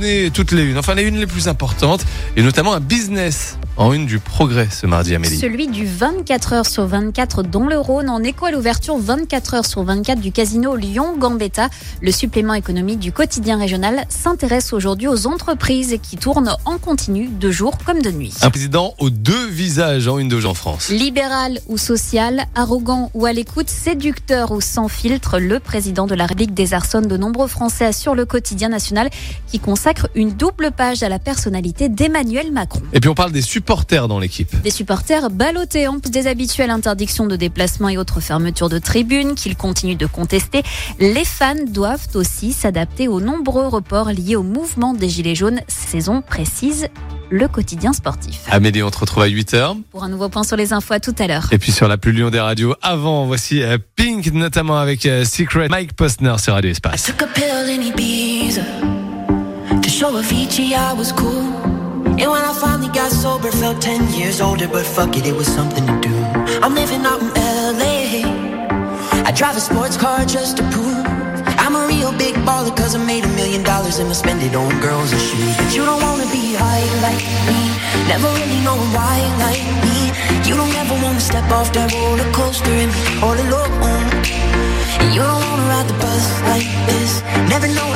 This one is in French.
Et toutes les unes, enfin les unes les plus importantes, et notamment un business en une du Progrès ce mardi, Amélie. Celui du 24 heures sur 24 dans le Rhône, en écho à l'ouverture 24 heures sur 24 du casino Lyon-Gambetta. Le supplément économique du quotidien régional s'intéresse aujourd'hui aux entreprises qui tournent en continu de jour comme de nuit. Un président aux deux visages en une de Jean France. Libéral ou social, arrogant ou à l'écoute, séducteur ou sans filtre, le président de la République désarçonne de nombreux Français, assure le quotidien national qui consacre une double page à la personnalité d'Emmanuel Macron. Et puis on parle des supporters dans l'équipe. Des supporters ballottés en plus des habituelles interdictions de déplacement et autres fermetures de tribunes qu'ils continuent de contester. Les fans doivent aussi s'adapter aux nombreux reports liés au mouvement des Gilets jaunes, saison précise le quotidien sportif. Amélie, on te retrouve à 8h. Pour un nouveau point sur les infos, à tout à l'heure. Et puis sur la plus Lyon des radios, avant, voici Pink, notamment avec Secret, Mike Postner sur Radio Espace. I took a pill in Ibiza to show Avicii I was cool. And when I finally got sober, felt 10 years older, but fuck it, it was something to do. I'm living out in LA. I drive a sports car just to prove I'm a real big baller, cause I made $1 million and I spend it on girls and shoes. But you don't wanna be high like me, never really knowing why like me. You don't ever wanna step off that roller coaster and be all alone. And you don't wanna ride the bus like this, never know